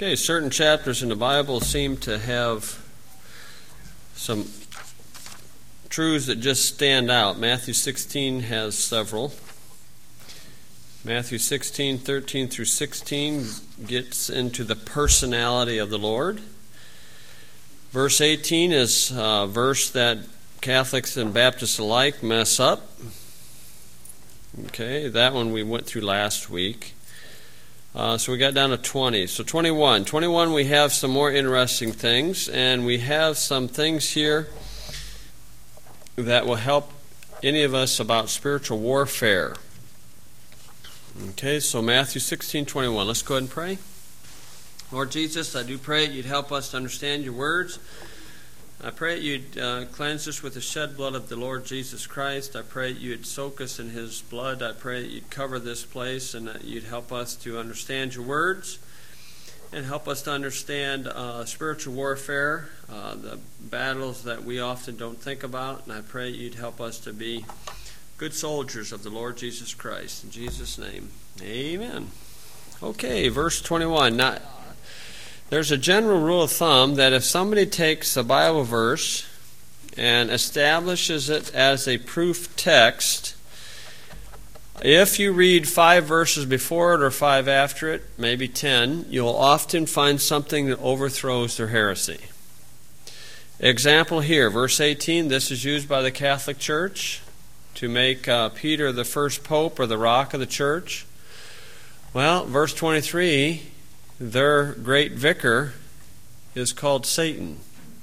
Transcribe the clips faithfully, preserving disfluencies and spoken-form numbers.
Okay, certain chapters in the Bible seem to have some truths that just stand out. Matthew sixteen has several. Matthew sixteen, thirteen through sixteen gets into the personality of the Lord. Verse eighteen is a verse that Catholics and Baptists alike mess up. Okay, that one we went through last week. Uh, so we got down to twenty. So twenty-one. twenty-one, we have some more interesting things, and we have some things here that will help any of us about spiritual warfare. Okay, so Matthew sixteen, twenty-one. Let's go ahead and pray. Lord Jesus, I do pray that you'd help us to understand your words. I pray that you'd uh, cleanse us with the shed blood of the Lord Jesus Christ. I pray that you'd soak us in his blood. I pray that you'd cover this place and that you'd help us to understand your words and help us to understand uh, spiritual warfare, uh, the battles that we often don't think about. And I pray that you'd help us to be good soldiers of the Lord Jesus Christ. In Jesus' name, amen. Okay, verse twenty-one. Now, there's a general rule of thumb that if somebody takes a Bible verse and establishes it as a proof text, if you read five verses before it or five after it, maybe ten, you'll often find something that overthrows their heresy. Example here, verse eighteen, this is used by the Catholic Church to make uh, Peter the first pope or the rock of the church. Well, verse twenty-three, their great vicar is called Satan.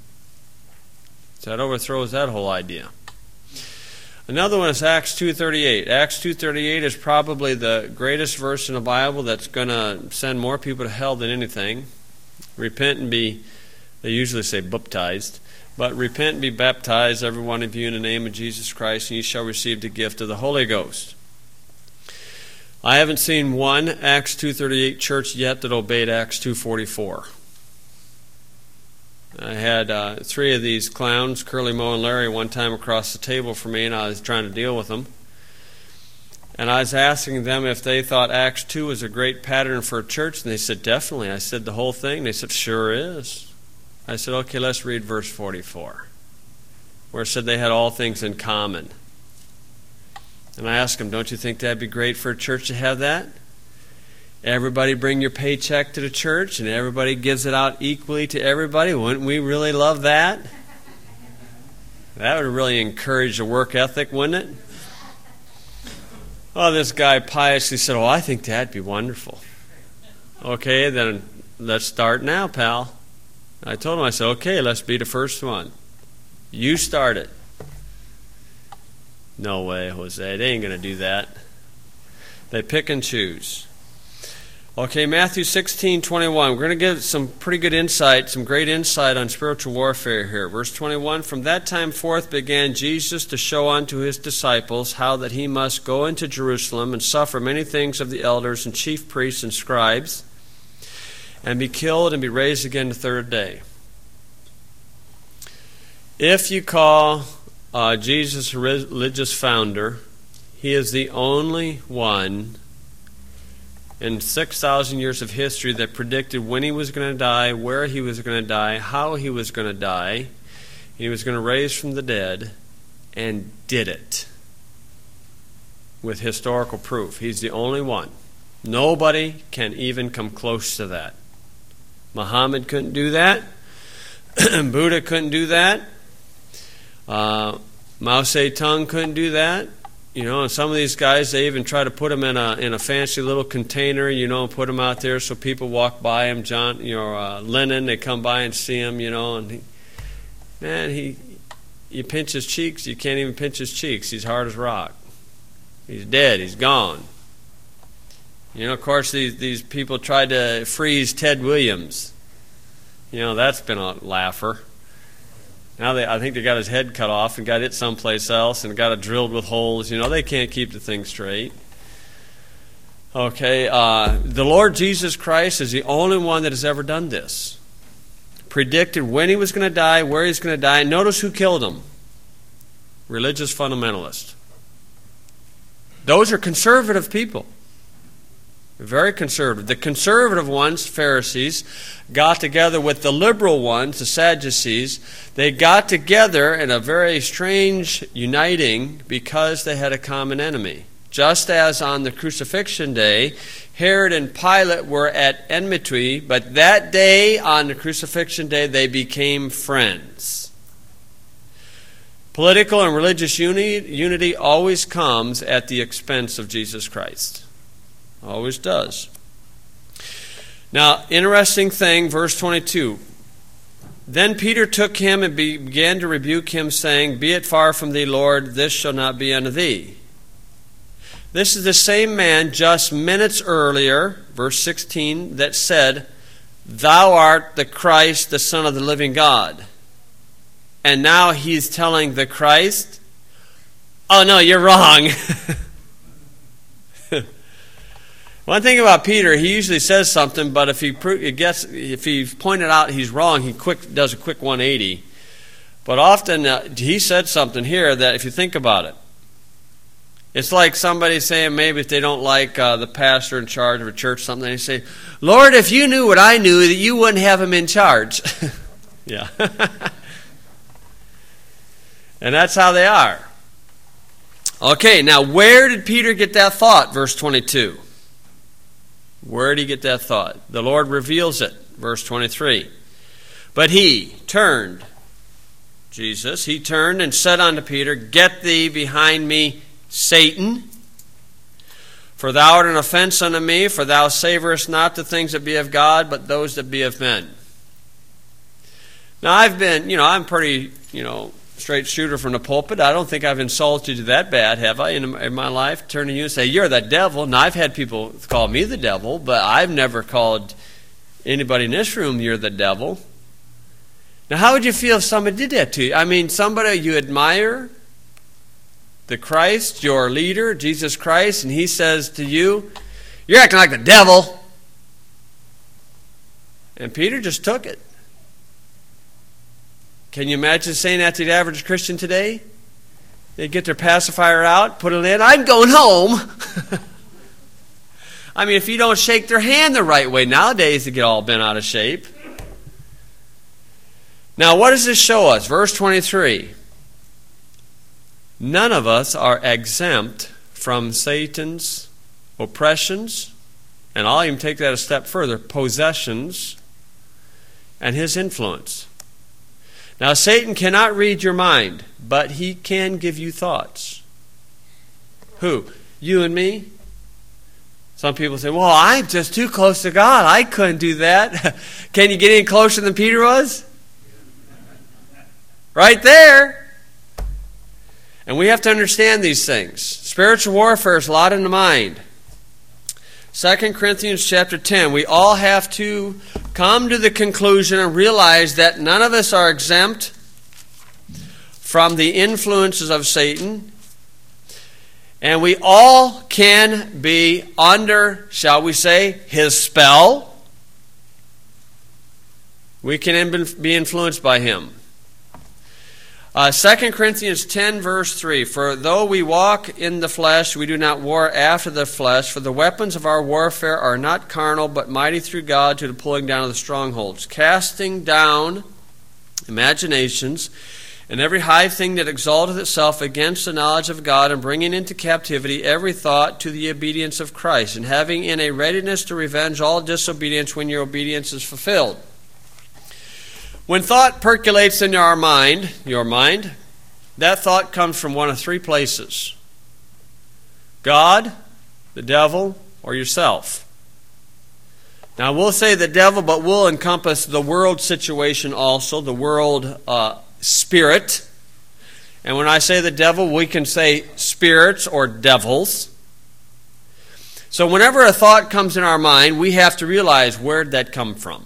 So that overthrows that whole idea. Another one is Acts two thirty-eight. Acts two thirty-eight is probably the greatest verse in the Bible that's going to send more people to hell than anything. Repent and be, they usually say baptized, but repent and be baptized, every one of you, in the name of Jesus Christ, and ye shall receive the gift of the Holy Ghost. I haven't seen one Acts two thirty-eight church yet that obeyed Acts two forty-four. I had uh, three of these clowns, Curly, Moe, and Larry, one time across the table from me, and I was trying to deal with them. And I was asking them if they thought Acts two was a great pattern for a church, and they said, definitely. I said, the whole thing? They said, sure is. I said, okay, let's read verse forty-four, where it said they had all things in common. And I asked them, don't you think that'd be great for a church to have that? Everybody bring your paycheck to the church and everybody gives it out equally to everybody. Wouldn't we really love that? That would really encourage the work ethic, wouldn't it? Well, this guy piously said, oh, I think that'd be wonderful. Okay, then let's start now, pal. I told him, I said, okay, let's be the first one. You start it. No way, Jose. They ain't going to do that. They pick and choose. Okay, Matthew sixteen, twenty-one. We're going to give some pretty good insight, some great insight on spiritual warfare here. Verse twenty-one, from that time forth began Jesus to show unto his disciples how that he must go into Jerusalem and suffer many things of the elders and chief priests and scribes, and be killed and be raised again the third day. If you call Uh, Jesus, a religious founder, he is the only one in six thousand years of history that predicted when he was going to die, where he was going to die, how he was going to die. He was going to raise from the dead, and did it with historical proof. He's the only one. Nobody can even come close to that. Muhammad couldn't do that. Buddha couldn't do that. Uh, Mao Zedong couldn't do that. You know, and some of these guys, they even try to put them in a in a fancy little container, you know, and put them out there so people walk by him. John, you know, uh, Lenin, they come by and see him, you know, and he, man, he, you pinch his cheeks, you can't even pinch his cheeks. He's hard as rock. He's dead. He's gone. You know, of course, these these people tried to freeze Ted Williams. You know, that's been a laugher. Now they, I think they got his head cut off and got it someplace else and got it drilled with holes. You know, they can't keep the thing straight. Okay, uh, the Lord Jesus Christ is the only one that has ever done this. Predicted when he was going to die, where he was going to die. Notice who killed him. Religious fundamentalists. Those are conservative people. Very conservative. The conservative ones, Pharisees, got together with the liberal ones, the Sadducees. They got together in a very strange uniting because they had a common enemy. Just as on the crucifixion day, Herod and Pilate were at enmity, but that day, on the crucifixion day, they became friends. Political and religious unity, unity always comes at the expense of Jesus Christ. Always does. Now, interesting thing, verse twenty-two. Then Peter took him and began to rebuke him, saying, Be it far from thee, Lord, this shall not be unto thee. This is the same man just minutes earlier, verse sixteen, that said, Thou art the Christ, the Son of the living God. And now he's telling the Christ, Oh, no, you're wrong. One thing about Peter, he usually says something, but if he gets, if he's pointed out he's wrong, he quick does a quick one eighty. But often uh, he said something here that, if you think about it, it's like somebody saying, maybe if they don't like uh, the pastor in charge of a church, something, they say, Lord, if you knew what I knew, that you wouldn't have him in charge. Yeah. And that's how they are. Okay, now where did Peter get that thought? Verse twenty-two. Where did he get that thought? The Lord reveals it. Verse twenty-three. But he turned, Jesus, he turned and said unto Peter, Get thee behind me, Satan, for thou art an offense unto me, for thou savorest not the things that be of God, but those that be of men. Now I've been, you know, I'm pretty, you know, straight shooter from the pulpit. I don't think I've insulted you that bad, have I, in, in my life? Turn to you and say, You're the devil. Now I've had people call me the devil, but I've never called anybody in this room, You're the devil. Now how would you feel if somebody did that to you? I mean, somebody you admire, the Christ, your leader, Jesus Christ, and he says to you, You're acting like the devil. And Peter just took it. Can you imagine saying that to the average Christian today? They get their pacifier out, put it in, I'm going home. I mean, if you don't shake their hand the right way, nowadays they get all bent out of shape. Now, what does this show us? Verse twenty-three. None of us are exempt from Satan's oppressions, and I'll even take that a step further, possessions, and his influence. Now, Satan cannot read your mind, but he can give you thoughts. Who? You and me? Some people say, well, I'm just too close to God. I couldn't do that. Can you get any closer than Peter was? Right there. And we have to understand these things. Spiritual warfare is a lot in the mind. Second Corinthians chapter ten, we all have to come to the conclusion and realize that none of us are exempt from the influences of Satan. And we all can be under, shall we say, his spell. We can be influenced by him. Uh, Second Corinthians ten, verse three, For though we walk in the flesh, we do not war after the flesh, for the weapons of our warfare are not carnal, but mighty through God to the pulling down of the strongholds, casting down imaginations, and every high thing that exalteth itself against the knowledge of God, and bringing into captivity every thought to the obedience of Christ, and having in a readiness to revenge all disobedience when your obedience is fulfilled. When thought percolates in our mind, your mind, that thought comes from one of three places. God, the devil, or yourself. Now we'll say the devil, but we'll encompass the world situation also, the world uh, spirit. And when I say the devil, we can say spirits or devils. So whenever a thought comes in our mind, we have to realize, where did that come from?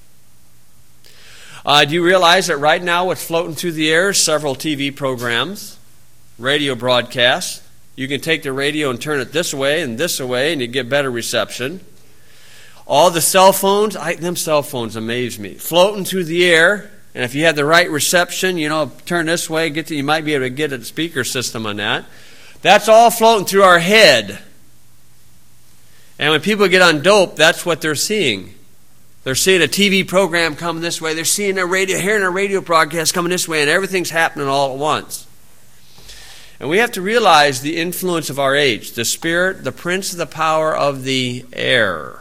Uh, do you realize that right now what's floating through the air is several T V programs, radio broadcasts. You can take the radio and turn it this way and this way, and you get better reception. All the cell phones, I, them cell phones amaze me. Floating through the air, and if you have the right reception, you know, turn this way, get to, you might be able to get a speaker system on that. That's all floating through our head. And when people get on dope, that's what they're seeing. They're seeing a T V program coming this way. They're seeing a radio, hearing a radio broadcast coming this way, and everything's happening all at once. And we have to realize the influence of our age, the spirit, the prince of the power of the air.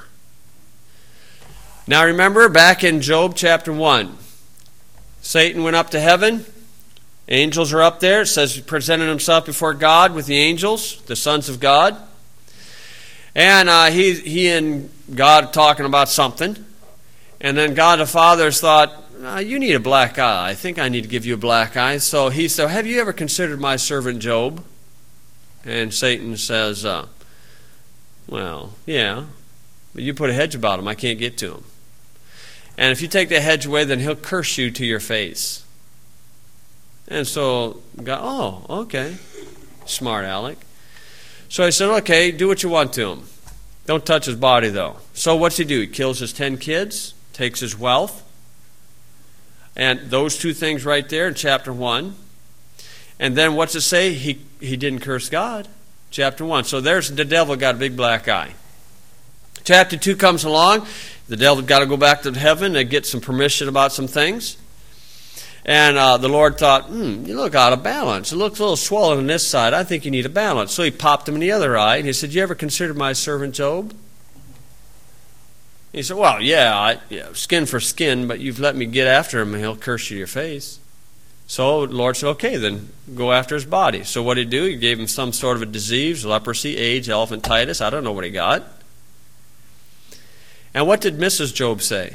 Now remember, back in Job chapter one, Satan went up to heaven. Angels are up there. It says he presented himself before God with the angels, the sons of God. And uh, he, he and God talking about something. And then God the Father thought, oh, you need a black eye. I think I need to give you a black eye. So he said, have you ever considered my servant Job? And Satan says, uh, well, yeah. But you put a hedge about him. I can't get to him. And if you take the hedge away, then he'll curse you to your face. And so God, oh, okay. Smart Alec. So he said, okay, do what you want to him. Don't touch his body, though. So what's he do? He kills his ten kids, takes his wealth. And those two things right there in chapter one. And then what's it say? He, he didn't curse God. Chapter one. So there's the devil got a big black eye. Chapter two comes along. The devil got to go back to heaven and get some permission about some things. And uh, the Lord thought, hmm, you look out of balance. It looks a little swollen on this side. I think you need a balance. So he popped him in the other eye, and he said, you ever considered my servant Job? He said, well, yeah, I, yeah, skin for skin, but you've let me get after him, and he'll curse you to your face. So the Lord said, okay, then go after his body. So what did he do? He gave him some sort of a disease, leprosy, AIDS, elephantitis. I don't know what he got. And what did Missus Job say?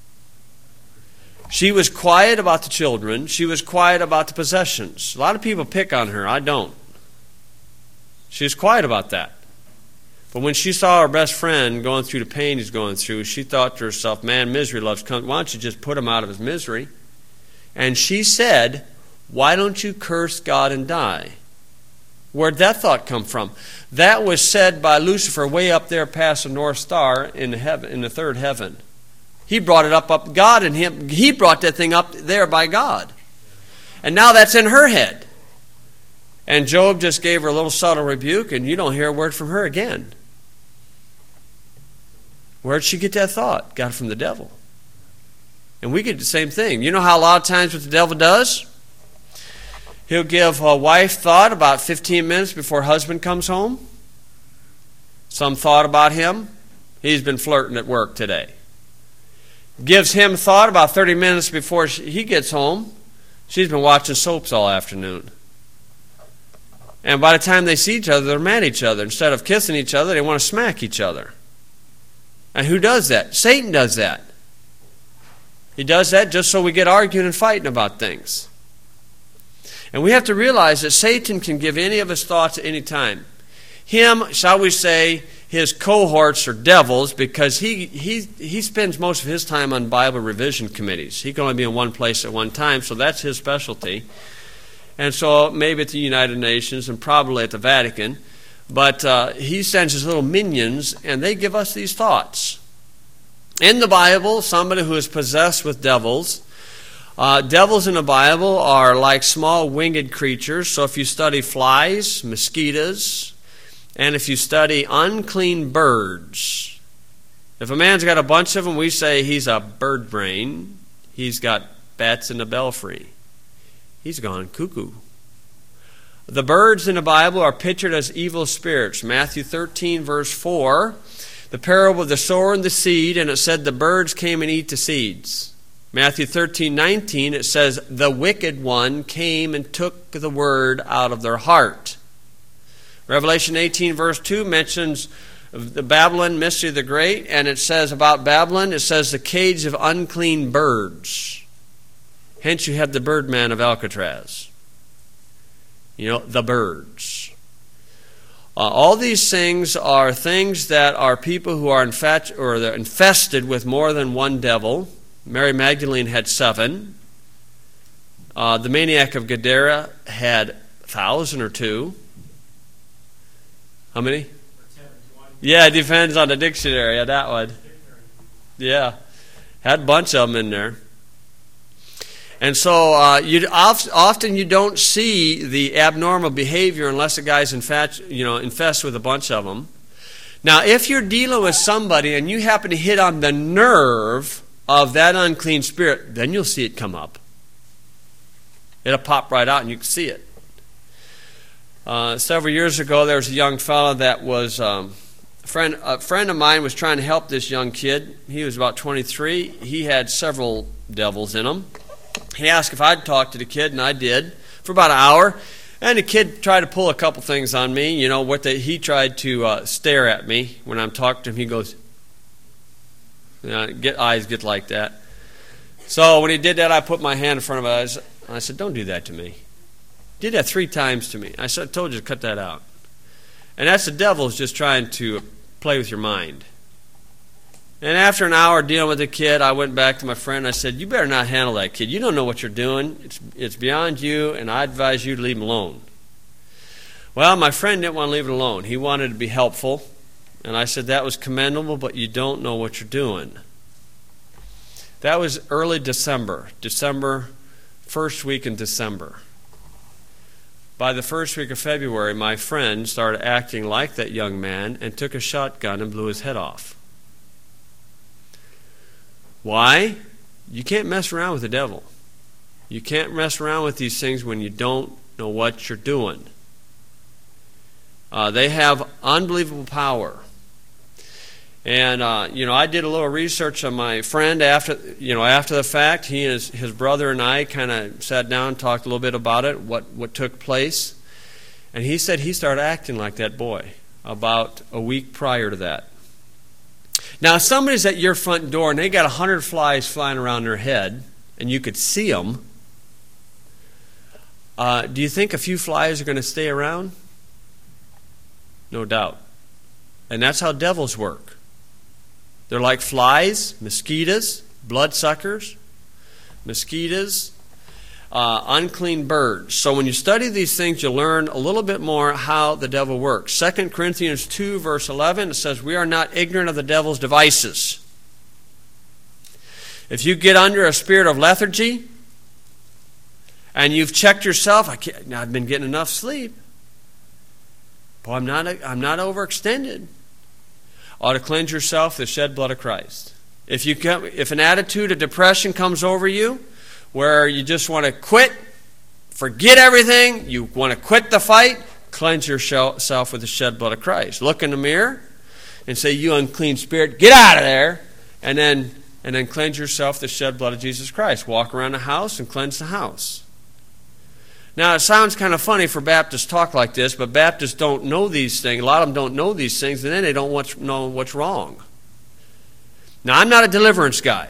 She was quiet about the children. She was quiet about the possessions. A lot of people pick on her. I don't. She was quiet about that. But when she saw her best friend going through the pain he's going through, she thought to herself, man, misery loves company. Why don't you just put him out of his misery? And she said, why don't you curse God and die? Where'd that thought come from? That was said by Lucifer way up there past the North Star in the, heaven, in the third heaven. He brought it up, up God, and him, he brought that thing up there by God. And now that's in her head. And Job just gave her a little subtle rebuke, and you don't hear a word from her again. Where'd she get that thought? Got it from the devil. And we get the same thing. You know how a lot of times what the devil does? He'll give a wife thought about fifteen minutes before husband comes home. Some thought about him. He's been flirting at work today. Gives him thought about thirty minutes before he gets home. She's been watching soaps all afternoon. And by the time they see each other, they're mad at each other. Instead of kissing each other, they want to smack each other. And who does that? Satan does that. He does that just so we get arguing and fighting about things. And we have to realize that Satan can give any of his thoughts at any time. Him, shall we say, his cohorts are devils because he, he, he spends most of his time on Bible revision committees. He can only be in one place at one time, so that's his specialty. And so maybe at the United Nations and probably at the Vatican. But uh, he sends his little minions, and they give us these thoughts. In the Bible, somebody who is possessed with devils, uh, devils in the Bible are like small winged creatures. So if you study flies, mosquitoes, and if you study unclean birds, if a man's got a bunch of them, we say he's a bird brain. He's got bats in the belfry. He's gone cuckoo. The birds in the Bible are pictured as evil spirits. Matthew thirteen, verse four, the parable of the sower and the seed, and it said the birds came and eat the seeds. Matthew thirteen, nineteen, it says the wicked one came and took the word out of their heart. Revelation eighteen, verse two mentions the Babylon, mystery of the great, and it says about Babylon, it says the cage of unclean birds. Hence you have the Birdman of Alcatraz. You know, the birds. Uh, all these things are things that are people who are infat- or they're infested with more than one devil. Mary Magdalene had seven. Uh, the maniac of Gadara had a thousand or two. How many? Yeah, it depends on the dictionary. Yeah, that one. Yeah. Had a bunch of them in there. And so uh, you often you don't see the abnormal behavior unless a guy's infat- you know, infested with a bunch of them. Now, if you're dealing with somebody and you happen to hit on the nerve of that unclean spirit, then you'll see it come up. It'll pop right out and you can see it. Uh, several years ago, there was a young fellow that was, um, a, friend, a friend of mine was trying to help this young kid. He was about twenty-three. He had several devils in him. He asked if I'd talk to the kid, and I did for about an hour. And the kid tried to pull a couple things on me. You know, what the, he tried to uh, stare at me when I'm talking to him. He goes, you know, get, eyes get like that. So when he did that, I put my hand in front of his eyes. I said, don't do that to me. He did that three times to me. I said, I told you to cut that out. And that's the devil's just trying to play with your mind. And after an hour dealing with the kid, I went back to my friend and I said, you better not handle that kid. You don't know what you're doing. It's, it's beyond you, and I advise you to leave him alone. Well, my friend didn't want to leave it alone. He wanted to be helpful. And I said, that was commendable, but you don't know what you're doing. That was early December. December, first week in December. By the first week of February, my friend started acting like that young man and took a shotgun and blew his head off. Why? You can't mess around with the devil. You can't mess around with these things when you don't know what you're doing. Uh, they have unbelievable power. And, uh, you know, I did a little research on my friend after, you know, after the fact. He and his, his brother and I kind of sat down and talked a little bit about it, what, what took place. And he said he started acting like that boy about a week prior to that. Now, if somebody's at your front door and they got a hundred flies flying around their head, and you could see them, uh, do you think a few flies are going to stay around? No doubt. And that's how devils work. They're like flies, mosquitoes, bloodsuckers, mosquitoes, uh, unclean birds. So when you study these things, you learn a little bit more how the devil works. Second Corinthians two, verse eleven, it says, we are not ignorant of the devil's devices. If you get under a spirit of lethargy, and you've checked yourself, I can't, I've been getting enough sleep. Boy, I'm not, I'm not overextended. Ought to cleanse yourself with the shed blood of Christ. If you come, if an attitude of depression comes over you, where you just want to quit, forget everything, you want to quit the fight, cleanse yourself with the shed blood of Christ. Look in the mirror and say, you unclean spirit, get out of there, and then and then cleanse yourself with the shed blood of Jesus Christ. Walk around the house and cleanse the house. Now, it sounds kind of funny for Baptists to talk like this, but Baptists don't know these things. A lot of them don't know these things, and then they don't know what's wrong. Now, I'm not a deliverance guy.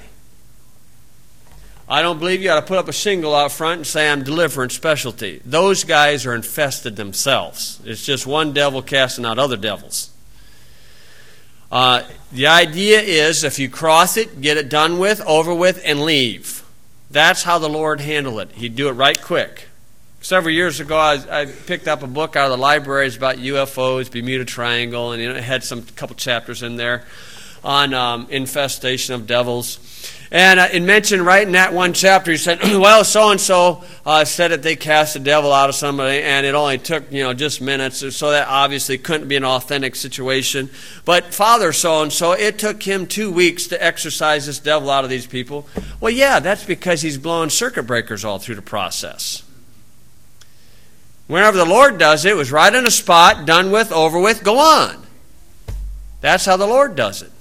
I don't believe you ought to put up a shingle out front and say I'm deliverance specialty. Those guys are infested themselves. It's just one devil casting out other devils. Uh, the idea is if you cross it, get it done with, over with, and leave. That's how the Lord handled it. He'd do it right quick. Several years ago, I, I picked up a book out of the libraries about U F Os, Bermuda Triangle, and you know, it had some couple chapters in there on um, infestation of devils. And uh, it mentioned right in that one chapter, he said, well, so-and-so uh, said that they cast the devil out of somebody, and it only took, you know, just minutes, so that obviously couldn't be an authentic situation. But Father so-and-so, it took him two weeks to exorcise this devil out of these people. Well, yeah, that's because he's blowing circuit breakers all through the process. Whenever the Lord does it, it was right on the spot, done with, over with, go on. That's how the Lord does it.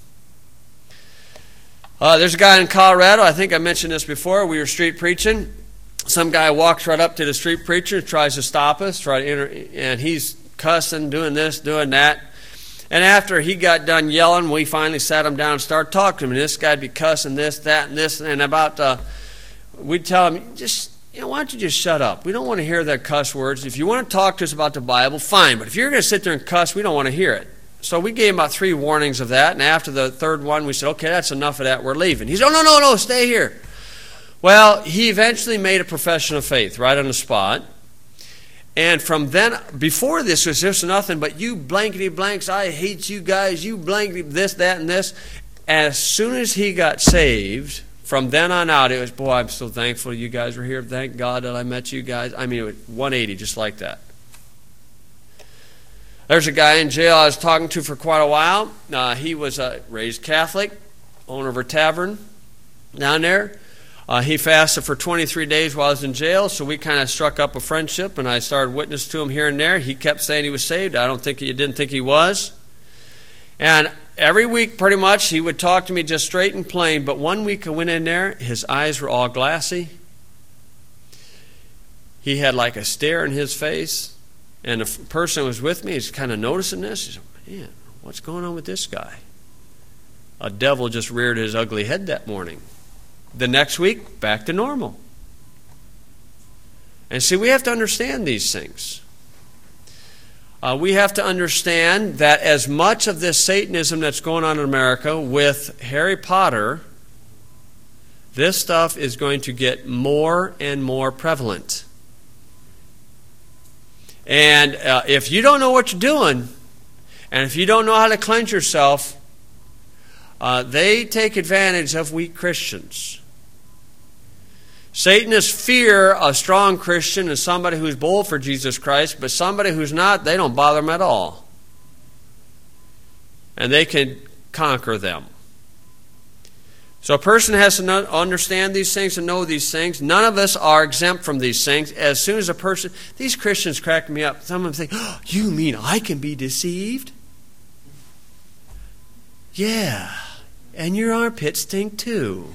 Uh, there's a guy in Colorado, I think I mentioned this before, we were street preaching. Some guy walks right up to the street preacher, tries to stop us, try to enter, and he's cussing, doing this, doing that. And after he got done yelling, we finally sat him down and started talking to him. And this guy'd be cussing this, that, and this, and about, uh, we'd tell him, just, you know, why don't you just shut up? We don't want to hear that cuss words. If you want to talk to us about the Bible, fine. But if you're going to sit there and cuss, we don't want to hear it. So we gave him about three warnings of that, and after the third one, we said, okay, that's enough of that, we're leaving. He said, oh, no, no, no, stay here. Well, he eventually made a profession of faith right on the spot. And from then, before this was just nothing but you blankety blanks, I hate you guys, you blankety this, that, and this. As soon as he got saved, from then on out, it was, boy, I'm so thankful you guys were here. Thank God that I met you guys. I mean, it was one eighty, just like that. There's a guy in jail I was talking to for quite a while. Uh, he was a raised Catholic, owner of a tavern down there. Uh, he fasted for twenty-three days while I was in jail, so we kind of struck up a friendship, and I started witnessing to him here and there. He kept saying he was saved. I don't think he didn't think he was. And every week, pretty much, he would talk to me just straight and plain. But one week I went in there, his eyes were all glassy. He had like a stare in his face. And the person who was with me is kind of noticing this. He said, man, what's going on with this guy? A devil just reared his ugly head that morning. The next week, back to normal. And see, we have to understand these things. Uh, we have to understand that as much of this Satanism that's going on in America with Harry Potter, this stuff is going to get more and more prevalent. And uh, if you don't know what you're doing, and if you don't know how to cleanse yourself, uh, they take advantage of weak Christians. Satanists fear a strong Christian and somebody who's bold for Jesus Christ, but somebody who's not, they don't bother them at all. And they can conquer them. So a person has to know, understand these things and know these things. None of us are exempt from these things. As soon as a person, these Christians crack me up. Some of them think, oh, you mean I can be deceived? Yeah, and your armpits stink too.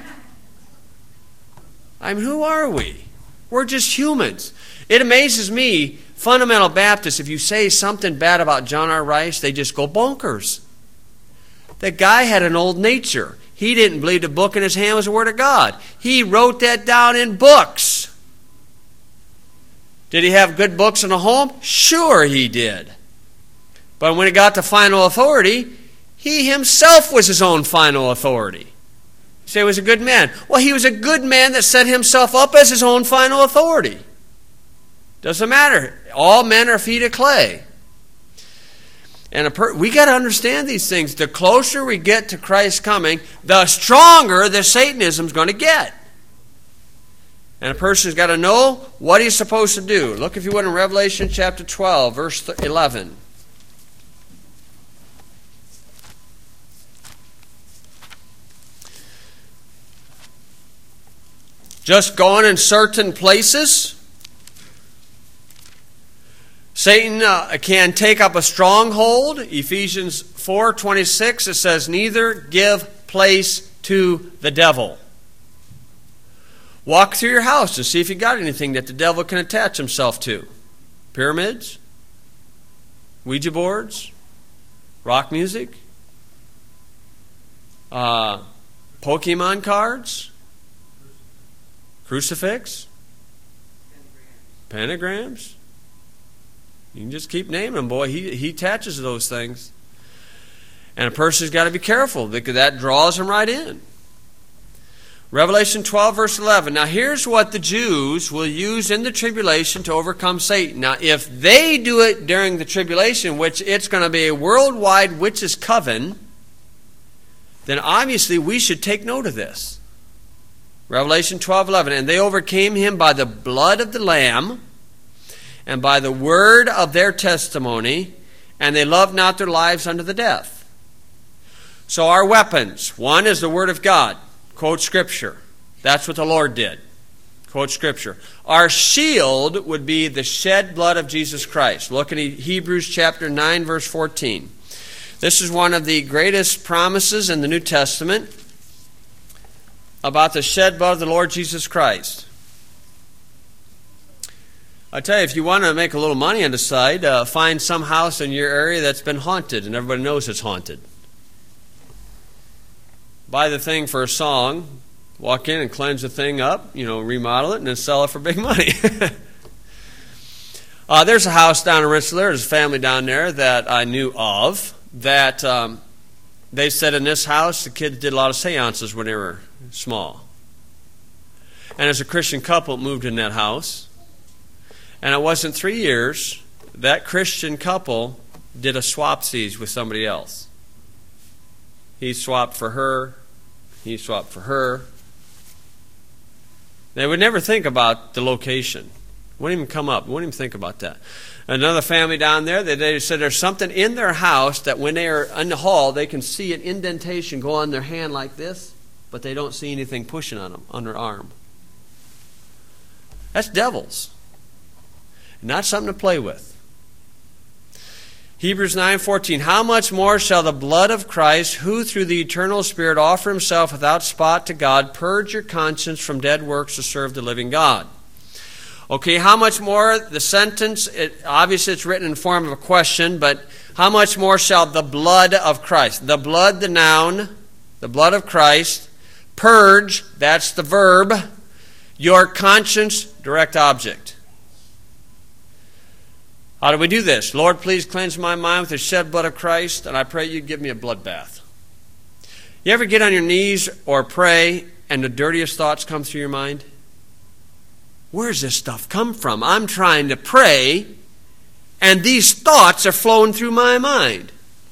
I mean, who are we? We're just humans. It amazes me, fundamental Baptists, if you say something bad about John R. Rice, they just go bonkers. The guy had an old nature. He didn't believe the book in his hand was the Word of God. He wrote that down in books. Did he have good books in the home? Sure he did. But when it got to final authority, he himself was his own final authority. You say he was a good man. Well, he was a good man that set himself up as his own final authority. Doesn't matter. All men are feet of clay. And a per- we got to understand these things. The closer we get to Christ's coming, the stronger the Satanism is going to get. And a person's got to know what he's supposed to do. Look, if you would, in Revelation chapter twelve, verse eleven. Just going in certain places, Satan uh, can take up a stronghold. Ephesians four twenty-six, it says, neither give place to the devil. Walk through your house to see if you got anything that the devil can attach himself to. Pyramids, Ouija boards, rock music, uh, Pokemon cards, crucifix, pentagrams. You can just keep naming them, boy. He, he attaches those things. And a person's got to be careful because that draws them right in. Revelation twelve, verse eleven. Now here's what the Jews will use in the tribulation to overcome Satan. Now if they do it during the tribulation, which it's going to be a worldwide witches' coven, then obviously we should take note of this. Revelation twelve, eleven. And they overcame him by the blood of the Lamb and by the word of their testimony, and they loved not their lives unto the death. So our weapons, one is the Word of God. Quote Scripture. That's what the Lord did. Quote Scripture. Our shield would be the shed blood of Jesus Christ. Look at Hebrews chapter nine, verse fourteen. This is one of the greatest promises in the New Testament about the shed blood of the Lord Jesus Christ. I tell you, if you want to make a little money on the side, uh, find some house in your area that's been haunted and everybody knows it's haunted. Buy the thing for a song, walk in and cleanse the thing up, you know, remodel it, and then sell it for big money. uh, there's a house down in Rensselaer, there's a family down there that I knew of, that um, they said in this house the kids did a lot of seances when they were small. And as a Christian couple moved in that house, and it wasn't three years, that Christian couple did a swapsies with somebody else. He swapped for her. He swapped for her. They would never think about the location. Wouldn't even come up. Wouldn't even think about that. Another family down there, they, they said there's something in their house that when they are in the hall, they can see an indentation go on their hand like this, but they don't see anything pushing on them, on their arm. That's devils. Not something to play with. Hebrews nine fourteen, how much more shall the blood of Christ, who through the eternal Spirit offer himself without spot to God, purge your conscience from dead works to serve the living God? Okay, how much more? The sentence, it, obviously it's written in form of a question, but how much more shall the blood of Christ, the blood, the noun, the blood of Christ, purge, that's the verb, your conscience, direct object. How do we do this? Lord, please cleanse my mind with the shed blood of Christ, and I pray you give me a blood bath. You ever get on your knees or pray and the dirtiest thoughts come through your mind? Where's this stuff come from? I'm trying to pray, and these thoughts are flowing through my mind.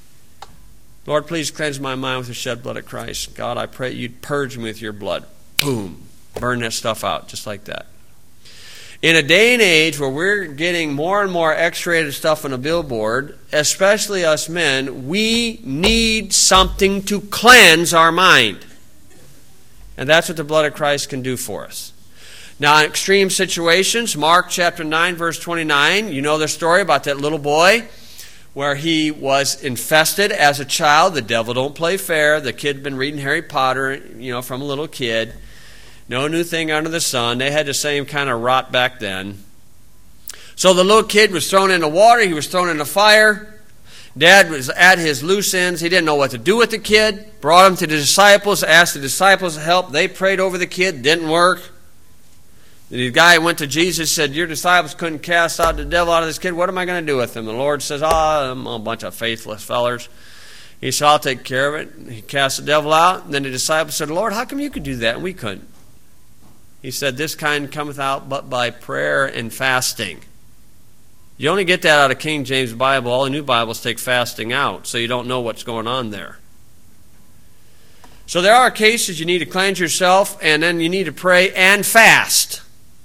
Lord, please cleanse my mind with the shed blood of Christ. God, I pray you'd purge me with your blood. Boom. Burn that stuff out, just like that. In a day and age where we're getting more and more X-rated stuff on a billboard, especially us men, we need something to cleanse our mind. And that's what the blood of Christ can do for us. Now, in extreme situations, Mark chapter nine, verse twenty-nine, you know the story about that little boy where he was infested as a child. The devil don't play fair. The kid had been reading Harry Potter, you know, from a little kid. No new thing under the sun. They had the same kind of rot back then. So the little kid was thrown in the water. He was thrown in the fire. Dad was at his loose ends. He didn't know what to do with the kid. Brought him to the disciples. Asked the disciples to help. They prayed over the kid. Didn't work. The guy went to Jesus, said, your disciples couldn't cast out the devil out of this kid. What am I going to do with him? The Lord says, oh, I'm a bunch of faithless fellers. He said, I'll take care of it. He cast the devil out. And then the disciples said, Lord, how come you could do that and we couldn't? He said, this kind cometh out but by prayer and fasting. You only get that out of King James Bible. All the new Bibles take fasting out, so you don't know what's going on there. So there are cases you need to cleanse yourself, and then you need to pray and fast.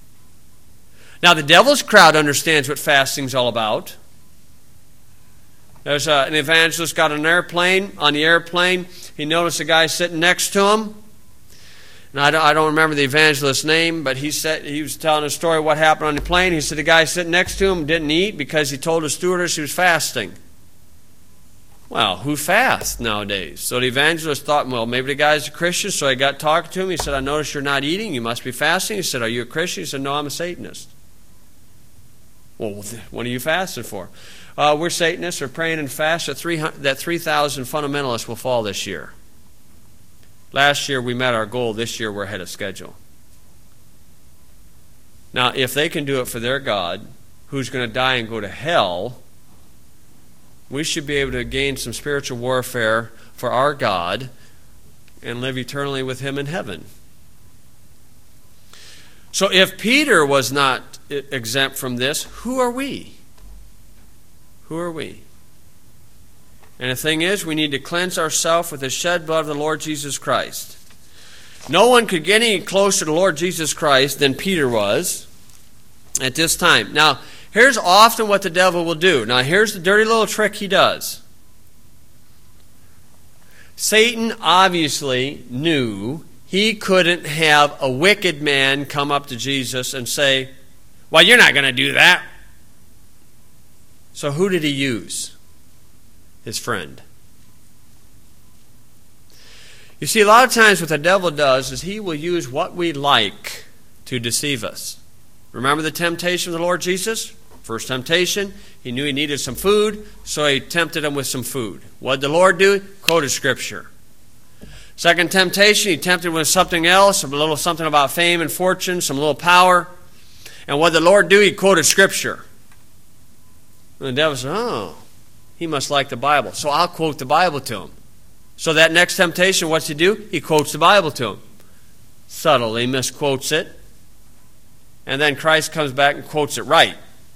Now, the devil's crowd understands what fasting's all about. There's a, an evangelist got on an airplane. On the airplane, he noticed a guy sitting next to him. And I don't, I don't remember the evangelist's name, but he said he was telling a story of what happened on the plane. He said the guy sitting next to him didn't eat because he told the stewardess he was fasting. Well, who fasts nowadays? So the evangelist thought, well, maybe the guy's a Christian, so he got talking to him. He said, I noticed you're not eating. You must be fasting. He said, are you a Christian? He said, no, I'm a Satanist. Well, what are you fasting for? Uh, we're Satanists. We're praying and fast that three thousand fundamentalists will fall this year. Last year we met our goal. This year we're ahead of schedule. Now, if they can do it for their God, who's going to die and go to hell, we should be able to gain some spiritual warfare for our God and live eternally with him in heaven. So if Peter was not exempt from this, who are we? Who are we? And the thing is, we need to cleanse ourselves with the shed blood of the Lord Jesus Christ. No one could get any closer to the Lord Jesus Christ than Peter was at this time. Now, here's often what the devil will do. Now, here's the dirty little trick he does. Satan obviously knew he couldn't have a wicked man come up to Jesus and say, well, you're not going to do that. So who did he use? His friend. You see, a lot of times what the devil does is he will use what we like to deceive us. Remember the temptation of the Lord Jesus? First temptation, he knew he needed some food, so he tempted him with some food. What did the Lord do? Quoted Scripture. Second temptation, he tempted him with something else, a little something about fame and fortune, some little power. And what did the Lord do? He quoted Scripture. And the devil said, oh, he must like the Bible, so I'll quote the Bible to him. So that next temptation, what's he do? He quotes the Bible to him. Subtly misquotes it. And then Christ comes back and quotes it right.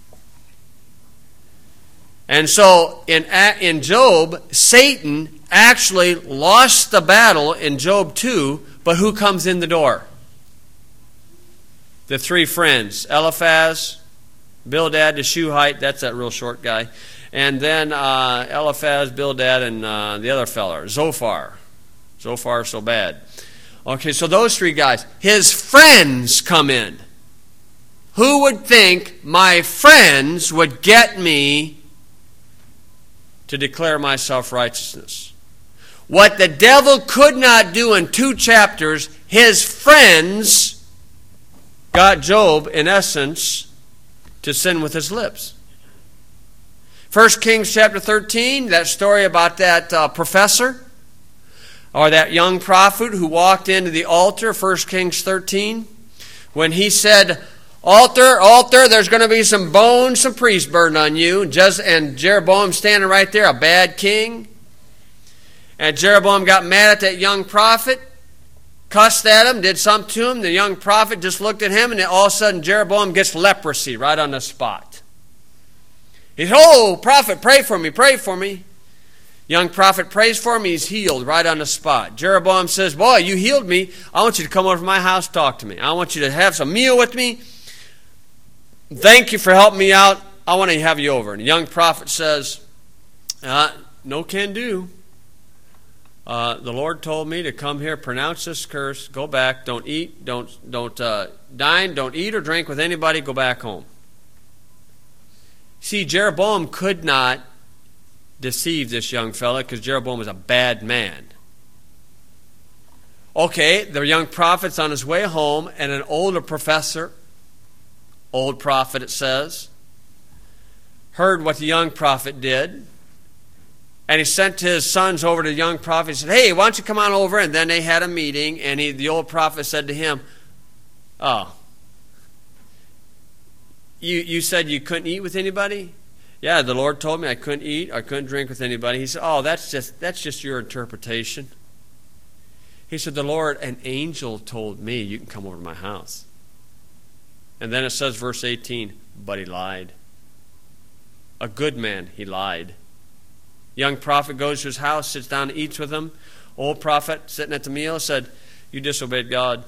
And so in, in Job, Satan actually lost the battle in Job two, but who comes in the door? The three friends, Eliphaz, Bildad the Shuhite, that's that real short guy. And then uh, Eliphaz, Bildad, and uh, the other fella, Zophar. Zophar so bad. Okay, so those three guys. His friends come in. Who would think my friends would get me to declare my self-righteousness? What the devil could not do in two chapters, his friends got Job, in essence, to sin with his lips. First Kings chapter thirteen, that story about that uh, professor, or that young prophet who walked into the altar, First Kings thirteen, when he said, Altar, altar, there's going to be some bones, some priest burden on you. Just, and Jeroboam standing right there, a bad king. And Jeroboam got mad at that young prophet, cussed at him, did something to him. The young prophet just looked at him, and all of a sudden Jeroboam gets leprosy right on the spot. He said, oh, prophet, pray for me, pray for me. Young prophet prays for him, he's healed right on the spot. Jeroboam says, boy, you healed me. I want you to come over to my house, talk to me. I want you to have some meal with me. Thank you for helping me out. I want to have you over. And the young prophet says, uh, no can do. Uh, the Lord told me to come here, pronounce this curse, go back, don't eat, don't don't uh, dine, don't eat or drink with anybody, go back home. See, Jeroboam could not deceive this young fella because Jeroboam was a bad man. Okay, the young prophet's on his way home, and an older professor, old prophet it says, heard what the young prophet did, and he sent his sons over to the young prophet and said, hey, why don't you come on over? And then they had a meeting, and he, the old prophet said to him, oh, you, you said you couldn't eat with anybody? Yeah, the Lord told me I couldn't eat, I couldn't drink with anybody. He said, oh, that's just that's just your interpretation. He said, the Lord, an angel told me you can come over to my house. And then it says, verse eighteen, but he lied. A good man, he lied. Young prophet goes to his house, sits down and eats with him. Old prophet, sitting at the meal, said, you disobeyed God.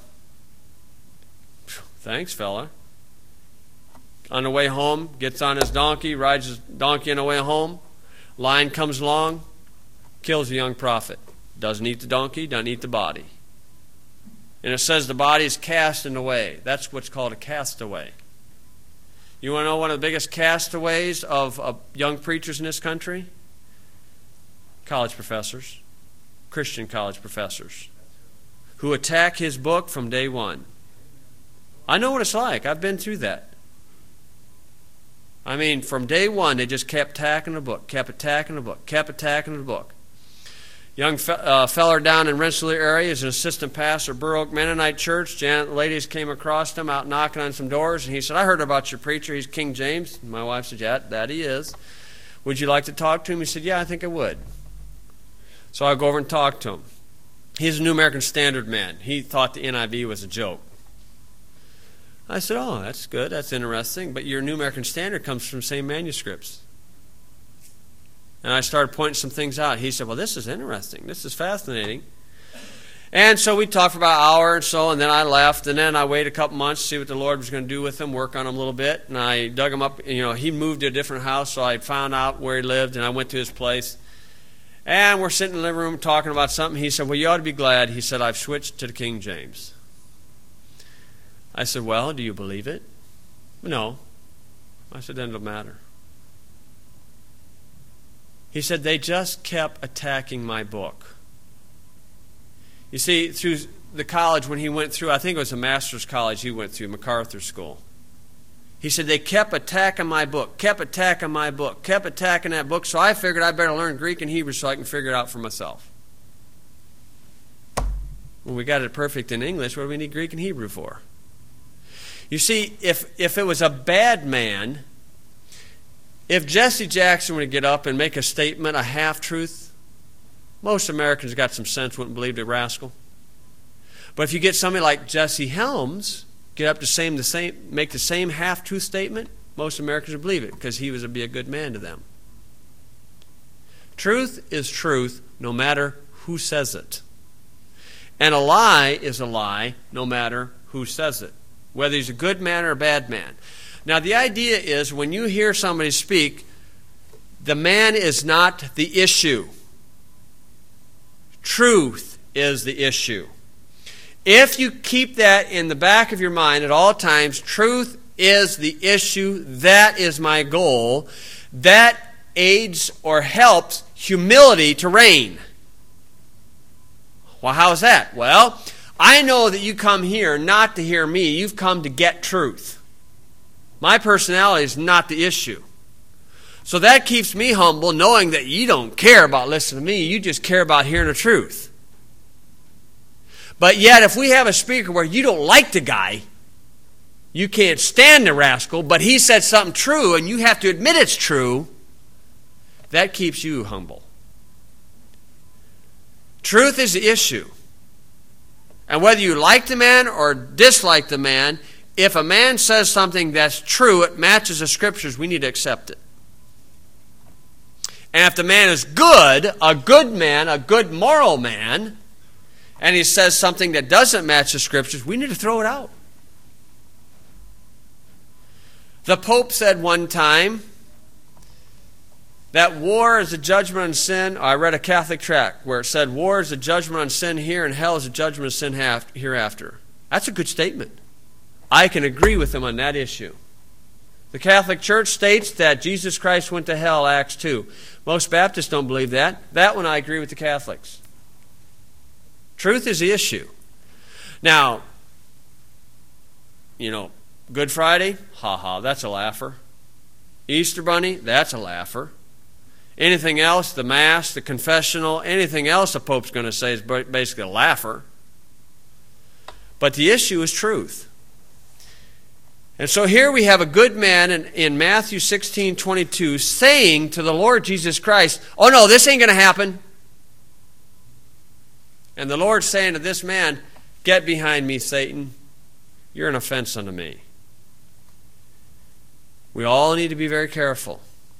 Thanks, fella. On the way home, gets on his donkey, rides his donkey on the way home. Lion comes along, kills the young prophet. Doesn't eat the donkey, doesn't eat the body. And it says the body is cast in the way. That's what's called a castaway. You want to know one of the biggest castaways of, of young preachers in this country? College professors, Christian college professors, who attack his book from day one. I know what it's like. I've been through that. I mean, from day one, they just kept attacking the book, kept attacking the book, kept attacking the book. Young fe- uh, feller down in Rensselaer area is an assistant pastor at Burr Oak Mennonite Church. Janet ladies came across him out knocking on some doors, and he said, I heard about your preacher. He's King James. And my wife said, yeah, that he is. Would you like to talk to him? He said, yeah, I think I would. So I go over and talk to him. He's a New American Standard man. He thought the N I V was a joke. I said, oh, that's good, that's interesting, but your New American Standard comes from the same manuscripts. And I started pointing some things out. He said, well, this is interesting, this is fascinating. And so we talked for about an hour or so, and then I left, and then I waited a couple months to see what the Lord was going to do with him, work on him a little bit, and I dug him up. You know, he moved to a different house, so I found out where he lived, and I went to his place. And we're sitting in the living room talking about something. He said, well, you ought to be glad. He said, I've switched to the King James. I said, well, do you believe it? No. I said, then it don't matter. He said, they just kept attacking my book. You see, through the college when he went through, I think it was a master's college he went through, MacArthur School. He said, they kept attacking my book, kept attacking my book, kept attacking that book, so I figured I better learn Greek and Hebrew so I can figure it out for myself. When we got it perfect in English, what do we need Greek and Hebrew for? You see, if, if it was a bad man, if Jesse Jackson were to get up and make a statement, a half-truth, most Americans got some sense, wouldn't believe the rascal. But if you get somebody like Jesse Helms, get up to same, the same, make the same half-truth statement, most Americans would believe it because he was to be a good man to them. Truth is truth no matter who says it. And a lie is a lie no matter who says it, whether he's a good man or a bad man. Now, the idea is when you hear somebody speak, the man is not the issue. Truth is the issue. If you keep that in the back of your mind at all times, truth is the issue, that is my goal, that aids or helps humility to reign. Well, how's that? Well, I know that you come here not to hear me. You've come to get truth. My personality is not the issue. So that keeps me humble, knowing that you don't care about listening to me. You just care about hearing the truth. But yet, if we have a speaker where you don't like the guy, you can't stand the rascal, but he said something true and you have to admit it's true, that keeps you humble. Truth is the issue. And whether you like the man or dislike the man, if a man says something that's true, it matches the Scriptures, we need to accept it. And if the man is good, a good man, a good moral man, and he says something that doesn't match the Scriptures, we need to throw it out. The Pope said one time that war is a judgment on sin. I read a Catholic tract where it said war is a judgment on sin here and hell is a judgment of sin hereafter. That's a good statement. I can agree with him on that issue. The Catholic Church states that Jesus Christ went to hell, Acts two. Most Baptists don't believe that. That one I agree with the Catholics. Truth is the issue. Now, you know, Good Friday, ha ha, that's a laugher. Easter Bunny, that's a laugher. Anything else, the Mass, the confessional, anything else the Pope's going to say is basically a laugher. But the issue is truth. And so here we have a good man in, in Matthew sixteen twenty-two saying to the Lord Jesus Christ, oh no, this ain't going to happen. And the Lord saying to this man, get behind me, Satan. You're an offense unto me. We all need to be very careful.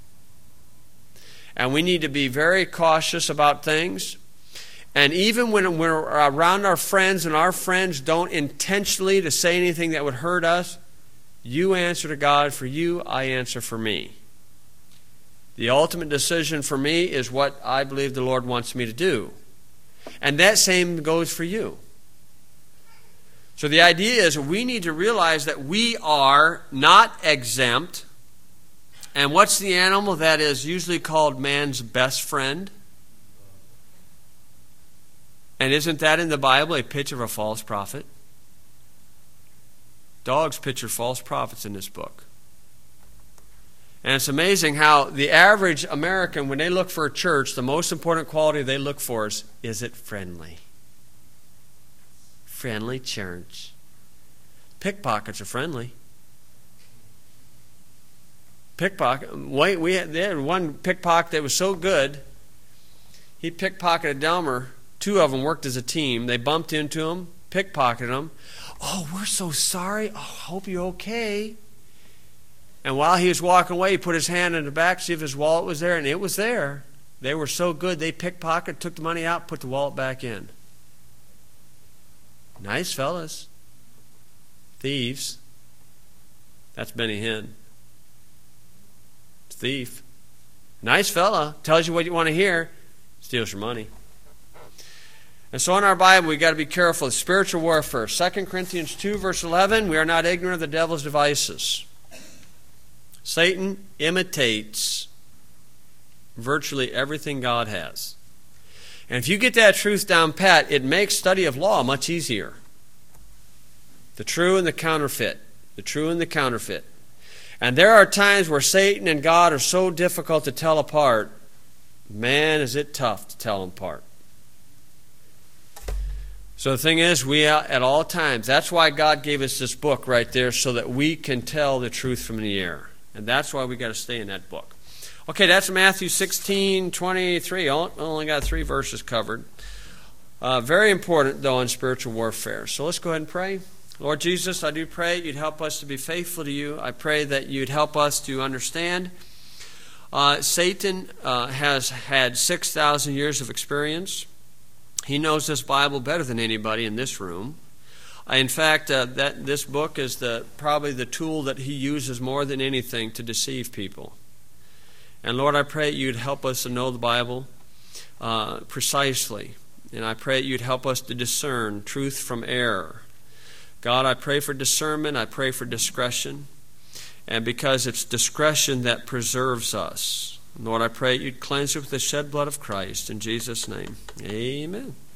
And we need to be very cautious about things. And even when we're around our friends and our friends don't intentionally to say anything that would hurt us, you answer to God for you, I answer for me. The ultimate decision for me is what I believe the Lord wants me to do. And that same goes for you. So the idea is we need to realize that we are not exempt. And what's the animal that is usually called man's best friend? And isn't that in the Bible a picture of a false prophet? Dogs picture false prophets in this book. And it's amazing how the average American, when they look for a church, the most important quality they look for is, is it friendly? Friendly church. Pickpockets are friendly. Pickpocket. Wait, we had, they had one pickpocket that was so good, he pickpocketed Delmer. Two of them worked as a team. They bumped into him, pickpocketed him. Oh, we're so sorry. Oh, hope you're okay. And while he was walking away, he put his hand in the back to see if his wallet was there, and it was there. They were so good, they pickpocketed, took the money out, put the wallet back in. Nice fellas. Thieves. That's Benny Hinn. Thief. Nice fella. Tells you what you want to hear. Steals your money. And so in our Bible, we've got to be careful of spiritual warfare. Second Corinthians two, verse eleven, we are not ignorant of the devil's devices. Satan imitates virtually everything God has. And if you get that truth down pat, it makes study of law much easier. The true and the counterfeit. The true and the counterfeit. And there are times where Satan and God are so difficult to tell apart. Man, is it tough to tell them apart. So the thing is, we at all times, that's why God gave us this book right there, so that we can tell the truth from the error. And that's why we got to stay in that book. Okay, that's Matthew sixteen twenty-three. Only got three verses covered. Uh, very important, though, on spiritual warfare. So let's go ahead and pray. Lord Jesus, I do pray you'd help us to be faithful to you. I pray that you'd help us to understand. Uh, Satan uh, has had six thousand years of experience. He knows this Bible better than anybody in this room. I, in fact, uh, that this book is the probably the tool that he uses more than anything to deceive people. And Lord, I pray you'd help us to know the Bible uh, precisely. And I pray you'd help us to discern truth from error. God, I pray for discernment. I pray for discretion. And because it's discretion that preserves us. Lord, I pray you'd cleanse it with the shed blood of Christ. In Jesus' name, amen.